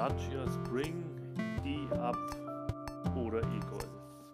Dacia Spring, E-Up oder E-Golf?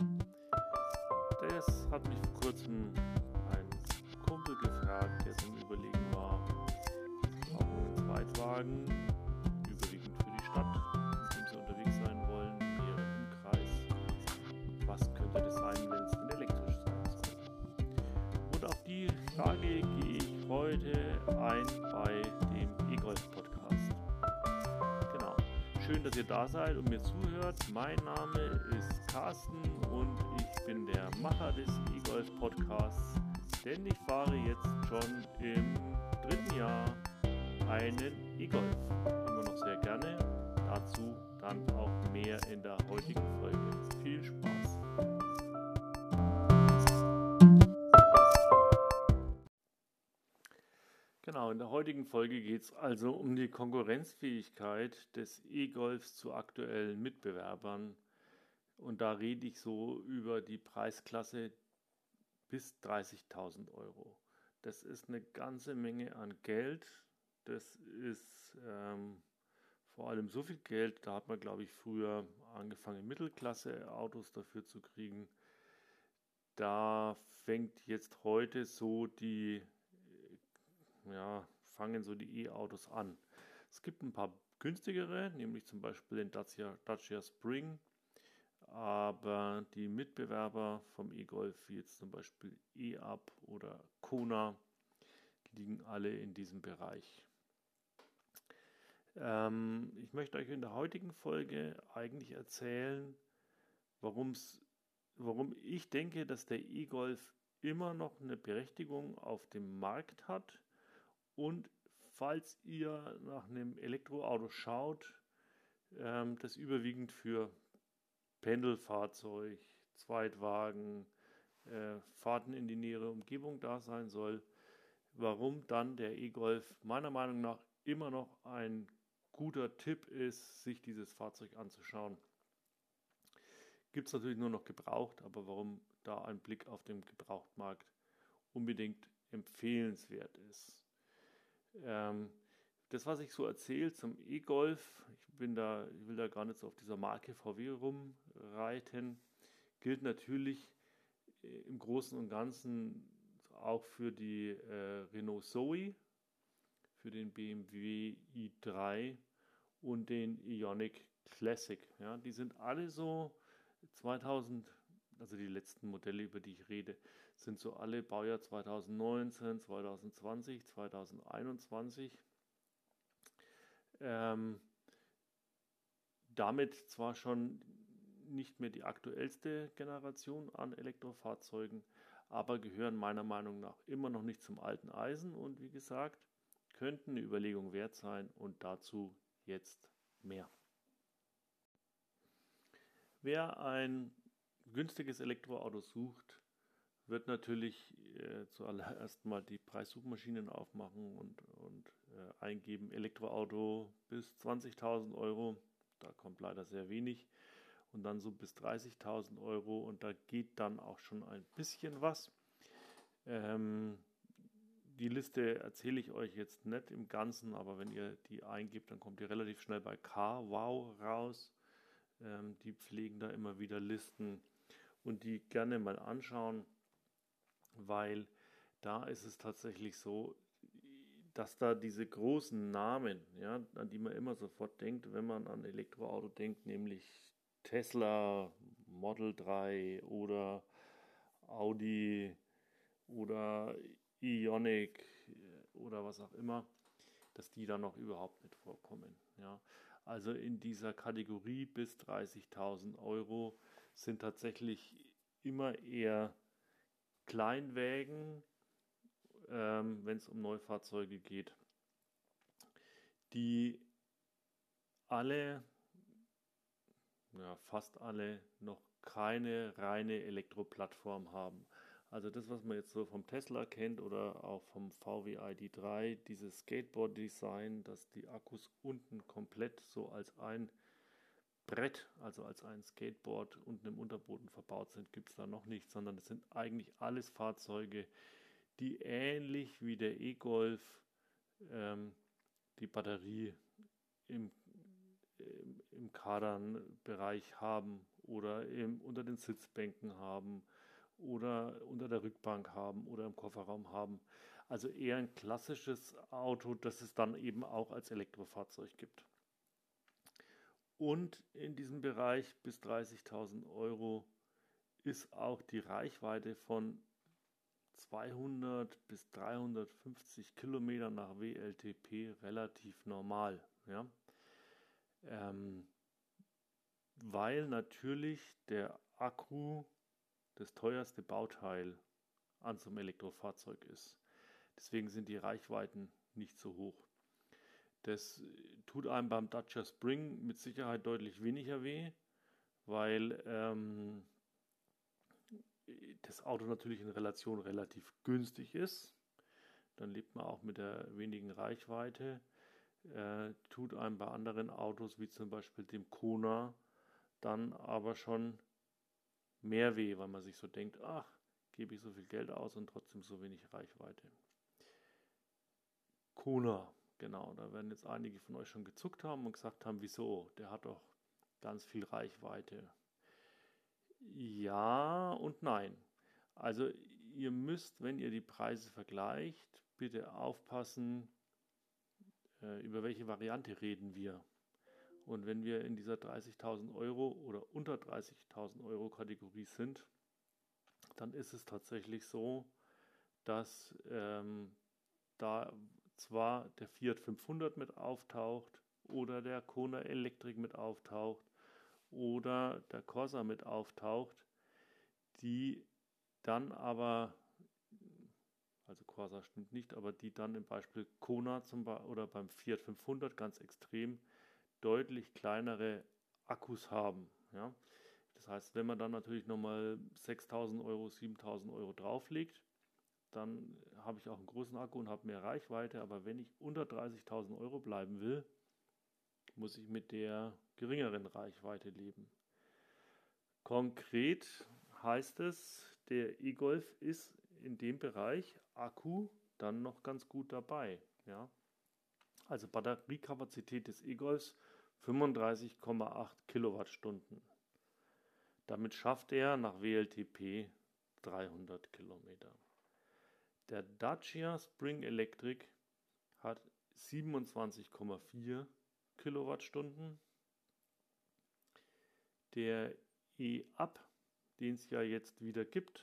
Das hat mich vor kurzem ein Kumpel gefragt, der zum Überlegen war, auch einen Zweitwagen, überwiegend für die Stadt, in dem sie unterwegs sein wollen, in ihrem Umkreis. Was könnte das sein, wenn es denn elektrisch sein soll? Und auf die Frage gehe ich heute ein bei dem E-Golf-Podcast. Genau. Schön, dass ihr da seid und mir zuhört. Mein Name ist Carsten und ich bin der Macher des E-Golf-Podcasts, denn ich fahre jetzt schon im 3. Jahr einen E-Golf. Immer noch sehr gerne. Dazu dann auch mehr in der heutigen Folge. Viel Spaß! Genau, in der heutigen Folge geht es also um die Konkurrenzfähigkeit des E-Golfs zu aktuellen Mitbewerbern. Und da rede ich so über die Preisklasse bis 30.000 Euro. Das ist eine ganze Menge an Geld. Das ist vor allem so viel Geld, da hat man, glaube ich, früher angefangen, Mittelklasse-Autos dafür zu kriegen. Da fängt jetzt heute so fangen so die E-Autos an. Es gibt ein paar günstigere, nämlich zum Beispiel den Dacia Spring, aber die Mitbewerber vom E-Golf, wie jetzt zum Beispiel E-Up oder Kona, liegen alle in diesem Bereich. Ich möchte euch in der heutigen Folge eigentlich erzählen, warum ich denke, dass der E-Golf immer noch eine Berechtigung auf dem Markt hat. Und falls ihr nach einem Elektroauto schaut, das überwiegend für Pendelfahrzeug, Zweitwagen, Fahrten in die nähere Umgebung da sein soll, warum dann der E-Golf meiner Meinung nach immer noch ein guter Tipp ist, sich dieses Fahrzeug anzuschauen. Gibt es natürlich nur noch gebraucht, aber warum da ein Blick auf den Gebrauchtmarkt unbedingt empfehlenswert ist. Das, was ich so erzähle zum E-Golf, ich will da gar nicht so auf dieser Marke VW rumreiten, gilt natürlich im Großen und Ganzen auch für die Renault Zoe, für den BMW i3 und den Ioniq Classic. Ja, die sind alle so 2000, also die letzten Modelle, über die ich rede, sind so alle Baujahr 2019, 2020, 2021. Damit zwar schon nicht mehr die aktuellste Generation an Elektrofahrzeugen, aber gehören meiner Meinung nach immer noch nicht zum alten Eisen und wie gesagt, könnten eine Überlegung wert sein und dazu jetzt mehr. Wer ein günstiges Elektroauto sucht, wird natürlich zuallererst mal die Preissuchmaschinen aufmachen und eingeben Elektroauto bis 20.000 Euro. Da kommt leider sehr wenig. Und dann so bis 30.000 Euro und da geht dann auch schon ein bisschen was. Die Liste erzähle ich euch jetzt nicht im Ganzen, aber wenn ihr die eingebt, dann kommt ihr relativ schnell bei CarWow raus. Die pflegen da immer wieder Listen und die gerne mal anschauen, weil da ist es tatsächlich so, dass da diese großen Namen, ja, an die man immer sofort denkt, wenn man an Elektroauto denkt, nämlich Tesla, Model 3 oder Audi oder Ioniq oder was auch immer, dass die da noch überhaupt nicht vorkommen. Ja. Also in dieser Kategorie bis 30.000 Euro sind tatsächlich immer eher Kleinwägen, wenn es um Neufahrzeuge geht, die alle, fast alle, noch keine reine Elektroplattform haben. Also das, was man jetzt so vom Tesla kennt oder auch vom VW ID3, dieses Skateboard-Design, dass die Akkus unten komplett so als ein Brett, also als ein Skateboard unten im Unterboden verbaut sind, gibt es da noch nicht, sondern es sind eigentlich alles Fahrzeuge, die ähnlich wie der E-Golf die Batterie im Kardanbereich haben oder unter den Sitzbänken haben oder unter der Rückbank haben oder im Kofferraum haben. Also eher ein klassisches Auto, das es dann eben auch als Elektrofahrzeug gibt. Und in diesem Bereich bis 30.000 Euro ist auch die Reichweite von 200 bis 350 Kilometer nach WLTP relativ normal. Ja? Weil natürlich der Akku das teuerste Bauteil an so einem Elektrofahrzeug ist. Deswegen sind die Reichweiten nicht so hoch. Das tut einem beim Dacia Spring mit Sicherheit deutlich weniger weh, weil das Auto natürlich in Relation relativ günstig ist. Dann lebt man auch mit der wenigen Reichweite. Tut einem bei anderen Autos, wie zum Beispiel dem Kona, dann aber schon mehr weh, weil man sich so denkt, ach, gebe ich so viel Geld aus und trotzdem so wenig Reichweite. Kona, genau, da werden jetzt einige von euch schon gezuckt haben und gesagt haben, wieso, der hat doch ganz viel Reichweite. Ja und nein. Also ihr müsst, wenn ihr die Preise vergleicht, bitte aufpassen, über welche Variante reden wir. Und wenn wir in dieser 30.000 Euro oder unter 30.000 Euro Kategorie sind, dann ist es tatsächlich so, dass da zwar der Fiat 500 mit auftaucht oder der Kona Electric mit auftaucht oder der Corsa mit auftaucht, die dann aber, also Corsa stimmt nicht, aber die dann im Beispiel Kona oder beim Fiat 500 ganz extrem deutlich kleinere Akkus haben. Ja? Das heißt, wenn man dann natürlich nochmal 6.000 Euro, 7.000 Euro drauflegt, dann habe ich auch einen großen Akku und habe mehr Reichweite. Aber wenn ich unter 30.000 Euro bleiben will, muss ich mit der geringeren Reichweite leben. Konkret heißt es, der E-Golf ist in dem Bereich Akku dann noch ganz gut dabei. Ja? Also Batteriekapazität des E-Golfs 35,8 Kilowattstunden. Damit schafft er nach WLTP 300 Kilometer. Der Dacia Spring Electric hat 27,4 Kilowattstunden. Der E-Up, den es ja jetzt wieder gibt,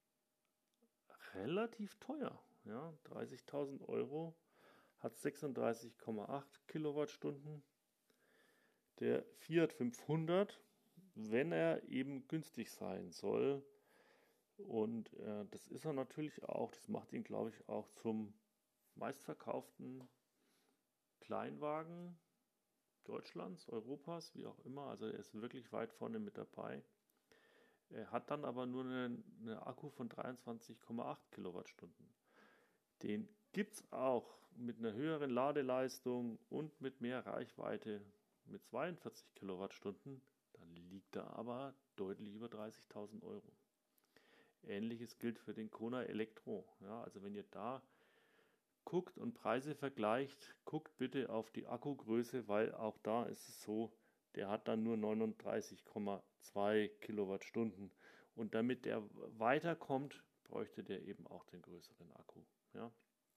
relativ teuer. Ja, 30.000 Euro, hat 36,8 Kilowattstunden. Der Fiat 500, wenn er eben günstig sein soll, und das ist er natürlich auch, das macht ihn, glaube ich, auch zum meistverkauften Kleinwagen Deutschlands, Europas, wie auch immer. Also er ist wirklich weit vorne mit dabei. Er hat dann aber nur eine Akku von 23,8 Kilowattstunden. Den gibt es auch mit einer höheren Ladeleistung und mit mehr Reichweite mit 42 Kilowattstunden. Dann liegt er aber deutlich über 30.000 Euro. Ähnliches gilt für den Kona Elektro. Ja, also wenn ihr da guckt und Preise vergleicht, guckt bitte auf die Akkugröße, weil auch da ist es so, der hat dann nur 39,2 Kilowattstunden. Und damit der weiterkommt, bräuchte der eben auch den größeren Akku. Ja?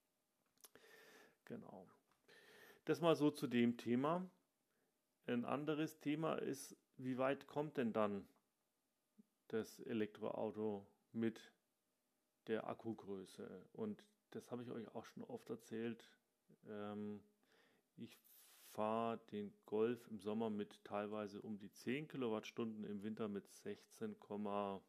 Genau. Das mal so zu dem Thema. Ein anderes Thema ist, wie weit kommt denn dann das Elektroauto mit der Akkugröße? Und das habe ich euch auch schon oft erzählt. Ich fahre den Golf im Sommer mit teilweise um die 10 Kilowattstunden, im Winter mit 16,4,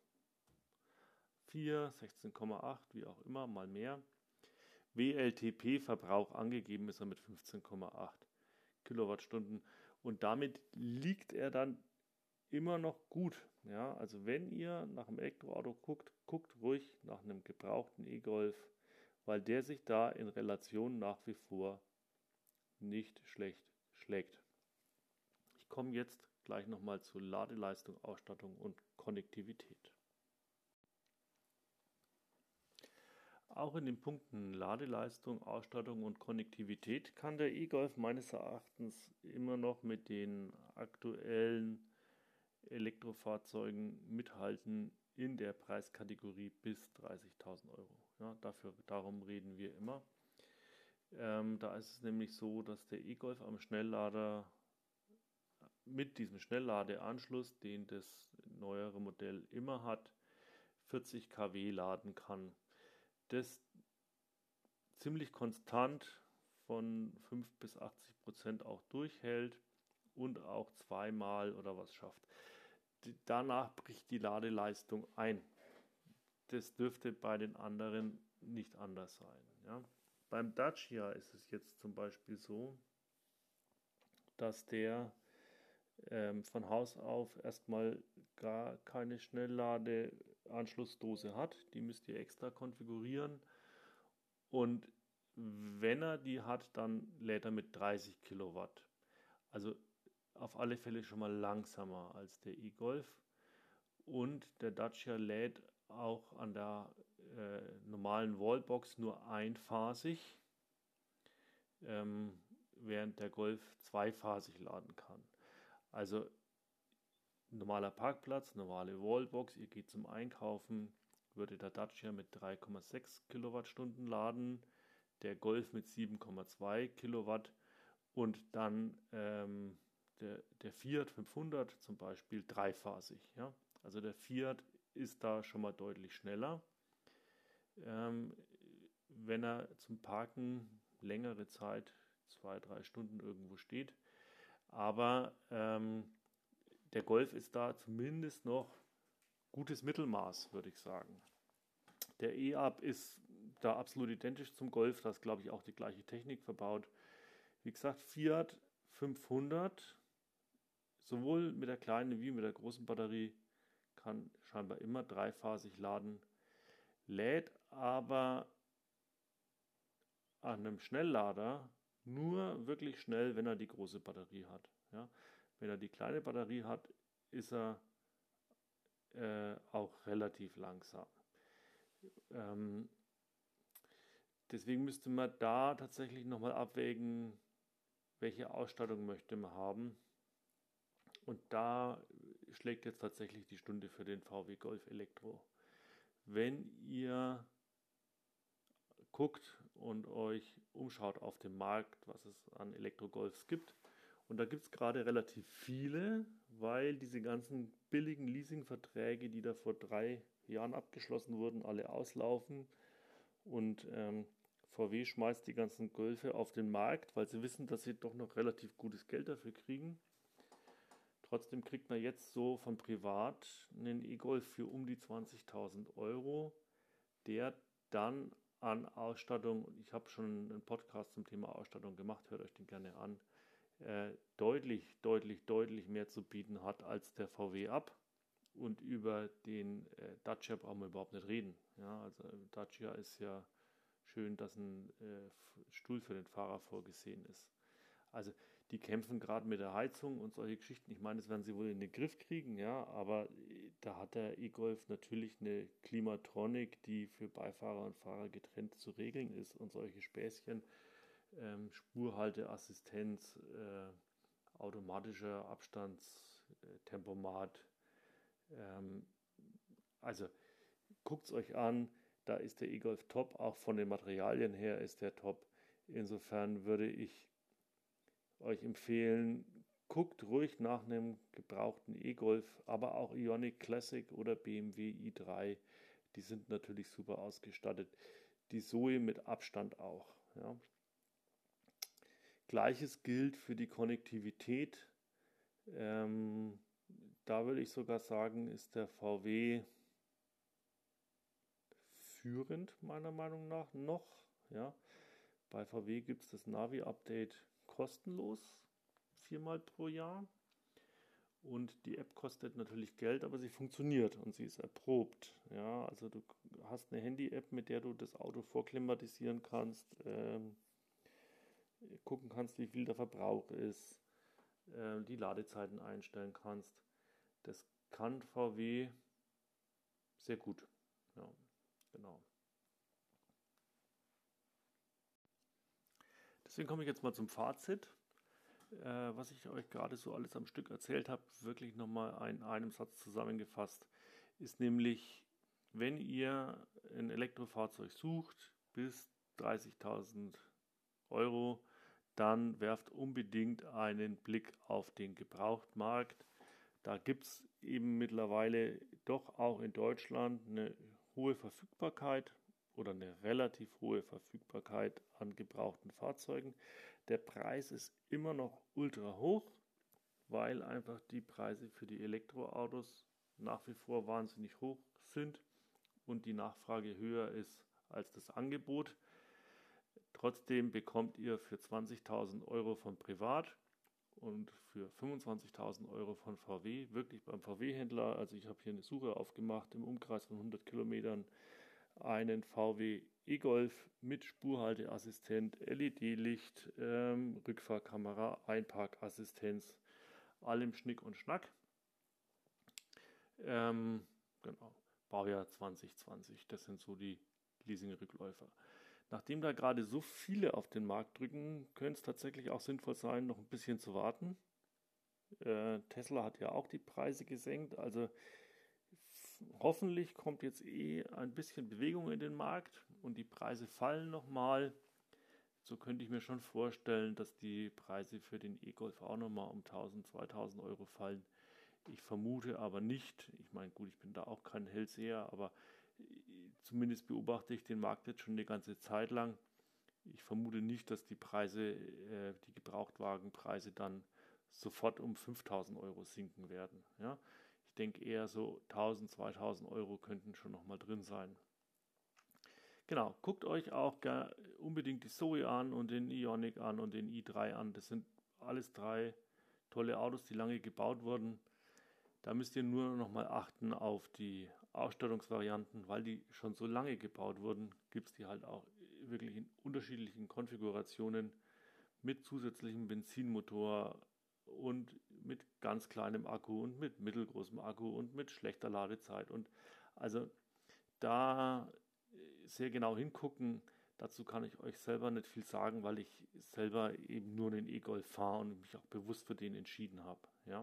16,8, wie auch immer, mal mehr. WLTP-Verbrauch angegeben ist er mit 15,8 Kilowattstunden und damit liegt er dann immer noch gut. Ja, also wenn ihr nach einem Elektroauto guckt, guckt ruhig nach einem gebrauchten E-Golf, weil der sich da in Relation nach wie vor nicht schlecht schlägt. Ich komme jetzt gleich nochmal zu Ladeleistung, Ausstattung und Konnektivität. auch in den Punkten Ladeleistung, Ausstattung und Konnektivität kann der E-Golf meines Erachtens immer noch mit den aktuellen Elektrofahrzeugen mithalten in der Preiskategorie bis 30.000 Euro. Ja, darum reden wir immer. Da ist es nämlich so, dass der E-Golf am Schnelllader mit diesem Schnellladeanschluss, den das neuere Modell immer hat, 40 kW laden kann. Das ziemlich konstant von 5 bis 80% auch durchhält und auch zweimal oder was schafft. Danach bricht die Ladeleistung ein. Das dürfte bei den anderen nicht anders sein. Ja? Beim Dacia ist es jetzt zum Beispiel so, dass der von Haus auf erstmal gar keine Schnellladeanschlussdose hat. Die müsst ihr extra konfigurieren. Und wenn er die hat, dann lädt er mit 30 Kilowatt. Also auf alle Fälle schon mal langsamer als der E-Golf. Und der Dacia lädt auch an der normalen Wallbox nur einphasig, während der Golf zweiphasig laden kann. Also normaler Parkplatz, normale Wallbox, ihr geht zum Einkaufen, würde der Dacia mit 3,6 Kilowattstunden laden, der Golf mit 7,2 Kilowatt und dann der Fiat 500 zum Beispiel dreiphasig. Ja? Also der Fiat ist da schon mal deutlich schneller. Wenn er zum Parken längere Zeit, 2-3 Stunden irgendwo steht. Aber der Golf ist da zumindest noch gutes Mittelmaß, würde ich sagen. Der E-Up ist da absolut identisch zum Golf, da ist, glaube ich, auch die gleiche Technik verbaut. Wie gesagt, Fiat 500, sowohl mit der kleinen wie mit der großen Batterie, kann scheinbar immer dreiphasig laden, lädt aber an einem Schnelllader nur wirklich schnell, wenn er die große Batterie hat. Ja? Wenn er die kleine Batterie hat, ist er auch relativ langsam. Deswegen müsste man da tatsächlich nochmal abwägen, welche Ausstattung möchte man haben. Und da schlägt jetzt tatsächlich die Stunde für den VW Golf Elektro. Wenn ihr guckt und euch umschaut auf dem Markt, was es an Elektro-Golfs gibt, und da gibt es gerade relativ viele, weil diese ganzen billigen Leasingverträge, die da vor 3 Jahren abgeschlossen wurden, alle auslaufen. Und VW schmeißt die ganzen Golfe auf den Markt, weil sie wissen, dass sie doch noch relativ gutes Geld dafür kriegen. Trotzdem kriegt man jetzt so von privat einen E-Golf für um die 20.000 Euro, der dann an Ausstattung, ich habe schon einen Podcast zum Thema Ausstattung gemacht, hört euch den gerne an, deutlich mehr zu bieten hat als der VW Up. Und über den Dacia brauchen wir überhaupt nicht reden. Ja, also Dacia ist ja schön, dass ein Stuhl für den Fahrer vorgesehen ist. Also die kämpfen gerade mit der Heizung und solche Geschichten. Ich meine, das werden sie wohl in den Griff kriegen, ja, aber da hat der E-Golf natürlich eine Klimatronic, die für Beifahrer und Fahrer getrennt zu regeln ist und solche Späßchen, Spurhalteassistenz, automatischer Abstandstempomat. Also guckt es euch an, da ist der E-Golf top, auch von den Materialien her ist der top. Insofern würde ich euch empfehlen, guckt ruhig nach einem gebrauchten E-Golf, aber auch Ioniq Classic oder BMW i3, die sind natürlich super ausgestattet. Die Zoe mit Abstand auch. Ja. Gleiches gilt für die Konnektivität. Da würde ich sogar sagen, ist der VW führend, meiner Meinung nach, noch. Ja. Bei VW gibt es das Navi-Update kostenlos, 4-mal pro Jahr. Und die App kostet natürlich Geld, aber sie funktioniert und sie ist erprobt. Ja, also du hast eine Handy-App, mit der du das Auto vorklimatisieren kannst, gucken kannst, wie viel der Verbrauch ist, die Ladezeiten einstellen kannst. Das kann VW sehr gut. Ja, genau. Deswegen komme ich jetzt mal zum Fazit. Was ich euch gerade so alles am Stück erzählt habe, wirklich nochmal in einem Satz zusammengefasst, ist nämlich, wenn ihr ein Elektrofahrzeug sucht bis 30.000 Euro, dann werft unbedingt einen Blick auf den Gebrauchtmarkt. Da gibt es eben mittlerweile doch auch in Deutschland eine hohe Verfügbarkeit oder eine relativ hohe Verfügbarkeit an gebrauchten Fahrzeugen. Der Preis ist immer noch ultra hoch, weil einfach die Preise für die Elektroautos nach wie vor wahnsinnig hoch sind und die Nachfrage höher ist als das Angebot. Trotzdem bekommt ihr für 20.000 Euro von Privat und für 25.000 Euro von VW, wirklich beim VW-Händler, also ich habe hier eine Suche aufgemacht, im Umkreis von 100 Kilometern, einen VW e-Golf mit Spurhalteassistent, LED-Licht, Rückfahrkamera, Einparkassistenz, allem Schnick und Schnack. Genau, Baujahr 2020, das sind so die Leasing-Rückläufer. Nachdem da gerade so viele auf den Markt drücken, könnte es tatsächlich auch sinnvoll sein, noch ein bisschen zu warten. Tesla hat ja auch die Preise gesenkt, also hoffentlich kommt jetzt ein bisschen Bewegung in den Markt und die Preise fallen nochmal. So könnte ich mir schon vorstellen, dass die Preise für den E-Golf auch nochmal um 1.000, 2.000 Euro fallen. Ich vermute aber nicht, ich meine, gut, ich bin da auch kein Hellseher, aber zumindest beobachte ich den Markt jetzt schon eine ganze Zeit lang. Ich vermute nicht, dass die Preise, die Gebrauchtwagenpreise dann sofort um 5.000 Euro sinken werden. Ja? Ich denke eher so 1.000, 2.000 Euro könnten schon nochmal drin sein. Genau, guckt euch auch unbedingt die Zoe an und den Ioniq an und den i3 an. Das sind alles 3 tolle Autos, die lange gebaut wurden. Da müsst ihr nur noch mal achten auf die Ausstattungsvarianten, weil die schon so lange gebaut wurden, gibt es die halt auch wirklich in unterschiedlichen Konfigurationen mit zusätzlichem Benzinmotor und mit ganz kleinem Akku und mit mittelgroßem Akku und mit schlechter Ladezeit. Und also da sehr genau hingucken. Dazu kann ich euch selber nicht viel sagen, weil ich selber eben nur den E-Golf fahre und mich auch bewusst für den entschieden habe. Ja.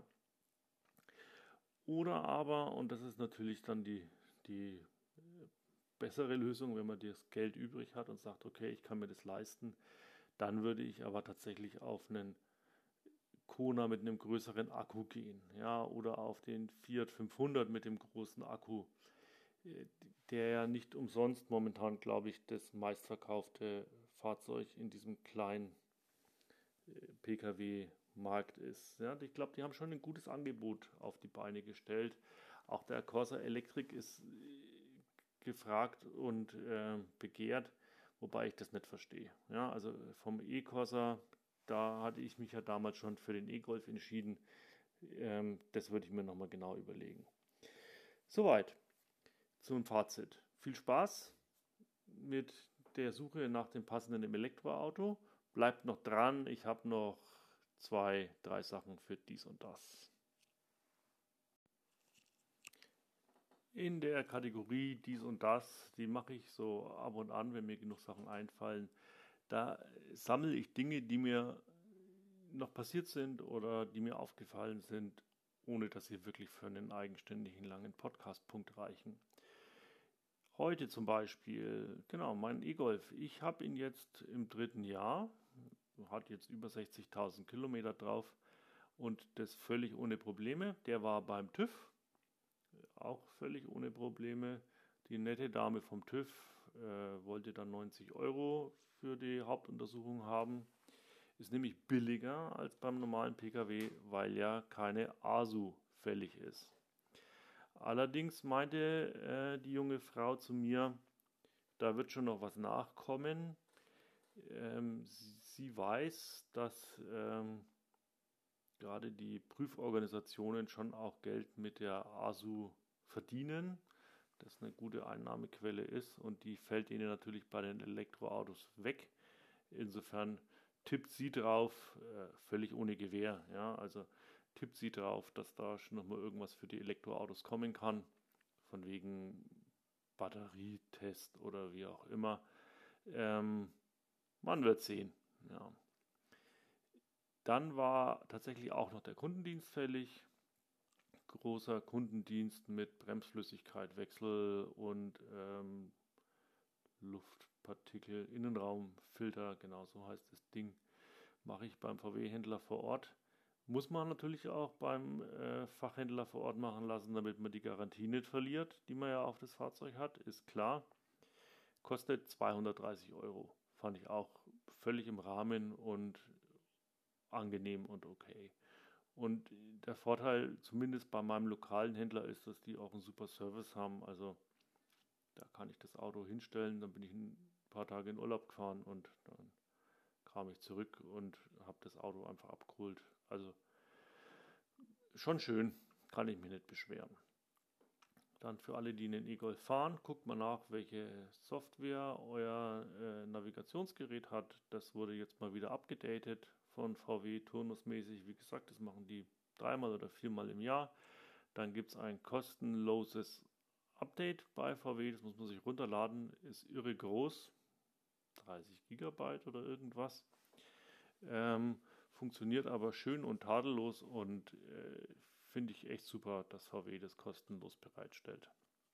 Oder aber, und das ist natürlich dann die bessere Lösung, wenn man das Geld übrig hat und sagt, okay, ich kann mir das leisten, dann würde ich aber tatsächlich auf einen Kona mit einem größeren Akku gehen, ja, oder auf den Fiat 500 mit dem großen Akku, der ja nicht umsonst momentan, glaube ich, das meistverkaufte Fahrzeug in diesem kleinen Pkw-Markt ist. Ja, ich glaube, die haben schon ein gutes Angebot auf die Beine gestellt. Auch der Corsa Electric ist gefragt und begehrt, wobei ich das nicht verstehe. Ja, also vom E-Corsa, da hatte ich mich ja damals schon für den E-Golf entschieden. Das würde ich mir nochmal genau überlegen. Soweit zum Fazit. Viel Spaß mit der Suche nach dem passenden Elektroauto. Bleibt noch dran, ich habe noch 2, 3 Sachen für dies und das. In der Kategorie dies und das, die mache ich so ab und an, wenn mir genug Sachen einfallen. Da sammle ich Dinge, die mir noch passiert sind oder die mir aufgefallen sind, ohne dass sie wirklich für einen eigenständigen langen Podcast-Punkt reichen. Heute zum Beispiel, genau, mein E-Golf. Ich habe ihn jetzt im 3. Jahr, hat jetzt über 60.000 Kilometer drauf und das völlig ohne Probleme. Der war beim TÜV, auch völlig ohne Probleme. Die nette Dame vom TÜV wollte dann 90 Euro für die Hauptuntersuchung haben. Ist nämlich billiger als beim normalen Pkw, weil ja keine ASU fällig ist. Allerdings meinte die junge Frau zu mir, da wird schon noch was nachkommen. Sie weiß, dass gerade die Prüforganisationen schon auch Geld mit der ASU verdienen, das eine gute Einnahmequelle ist und die fällt ihnen natürlich bei den Elektroautos weg. Insofern tippt sie drauf, völlig ohne Gewähr, ja, also tippt sie drauf, dass da schon nochmal irgendwas für die Elektroautos kommen kann, von wegen Batterietest oder wie auch immer. Man wird sehen, ja. Dann war tatsächlich auch noch der Kundendienst fällig. Großer Kundendienst mit Bremsflüssigkeitwechsel und Luftpartikel, Innenraumfilter, genau so heißt das Ding, mache ich beim VW-Händler vor Ort. Muss man natürlich auch beim Fachhändler vor Ort machen lassen, damit man die Garantie nicht verliert, die man ja auf das Fahrzeug hat, ist klar. Kostet 230 Euro. Fand ich auch völlig im Rahmen und angenehm und okay. Und der Vorteil, zumindest bei meinem lokalen Händler, ist, dass die auch einen super Service haben. Also da kann ich das Auto hinstellen, dann bin ich ein paar Tage in Urlaub gefahren und dann kam ich zurück und habe das Auto einfach abgeholt. Also schon schön, kann ich mich nicht beschweren. Dann für alle, die einen E-Golf fahren, guckt mal nach, welche Software euer Navigationsgerät hat. Das wurde jetzt mal wieder abgedatet von VW turnusmäßig. Wie gesagt, das machen die 3-mal oder 4-mal im Jahr. Dann gibt es ein kostenloses Update bei VW. Das muss man sich runterladen. Ist irre groß. 30 GB oder irgendwas. Funktioniert aber schön und tadellos und finde ich echt super, dass VW das kostenlos bereitstellt.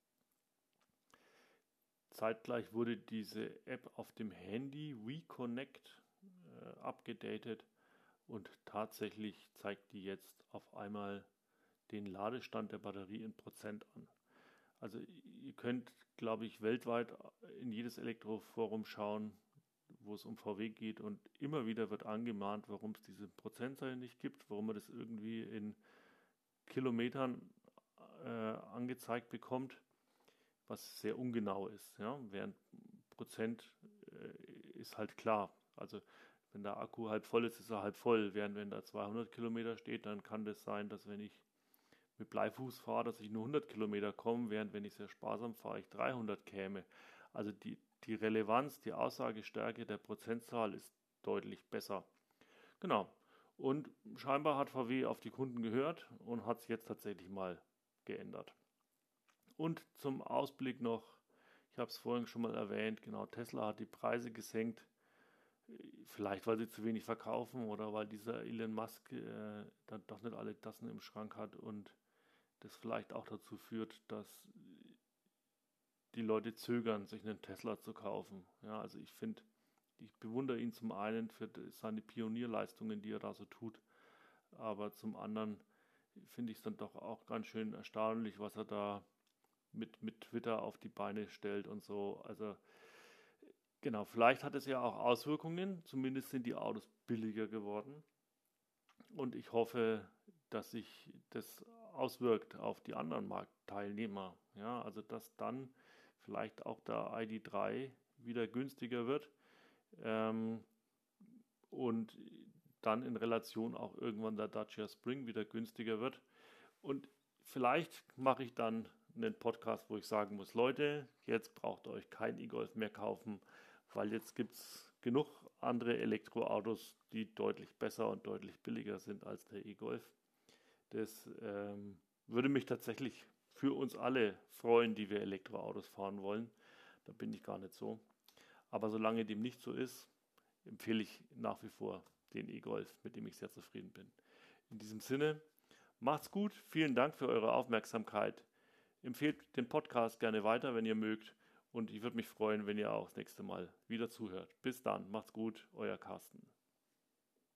Zeitgleich wurde diese App auf dem Handy WeConnect abgedatet und tatsächlich zeigt die jetzt auf einmal den Ladestand der Batterie in Prozent an. Also ihr könnt, glaube ich, weltweit in jedes Elektroforum schauen, wo es um VW geht und immer wieder wird angemahnt, warum es diese Prozentzahl nicht gibt, warum man das irgendwie in Kilometern angezeigt bekommt, was sehr ungenau ist. Ja? Während Prozent ist halt klar. Also wenn der Akku halb voll ist, ist er halb voll. Während wenn da 200 Kilometer steht, dann kann das sein, dass wenn ich mit Bleifuß fahre, dass ich nur 100 Kilometer komme, während wenn ich sehr sparsam fahre, ich 300 käme. Also die Relevanz, die Aussagestärke der Prozentzahl ist deutlich besser. Genau. Und scheinbar hat VW auf die Kunden gehört und hat es jetzt tatsächlich mal geändert. Und zum Ausblick noch, ich habe es vorhin schon mal erwähnt, genau, Tesla hat die Preise gesenkt. Vielleicht, weil sie zu wenig verkaufen oder weil dieser Elon Musk dann doch nicht alle Tassen im Schrank hat und das vielleicht auch dazu führt, dass die Leute zögern, sich einen Tesla zu kaufen. Ja, also ich bewundere ihn zum einen für seine Pionierleistungen, die er da so tut, aber zum anderen finde ich es dann doch auch ganz schön erstaunlich, was er da mit Twitter auf die Beine stellt und so. Also genau, vielleicht hat es ja auch Auswirkungen, zumindest sind die Autos billiger geworden und ich hoffe, dass sich das auswirkt auf die anderen Marktteilnehmer. Ja, also dass dann vielleicht auch der ID.3 wieder günstiger wird und dann in Relation auch irgendwann der Dacia Spring wieder günstiger wird. Und vielleicht mache ich dann einen Podcast, wo ich sagen muss, Leute, jetzt braucht ihr euch kein E-Golf mehr kaufen, weil jetzt gibt es genug andere Elektroautos, die deutlich besser und deutlich billiger sind als der E-Golf. Das würde mich tatsächlich für uns alle freuen, die wir Elektroautos fahren wollen. Da bin ich gar nicht so. Aber solange dem nicht so ist, empfehle ich nach wie vor den E-Golf, mit dem ich sehr zufrieden bin. In diesem Sinne, macht's gut, vielen Dank für eure Aufmerksamkeit. Empfehlt den Podcast gerne weiter, wenn ihr mögt. Und ich würde mich freuen, wenn ihr auch das nächste Mal wieder zuhört. Bis dann, macht's gut, euer Carsten.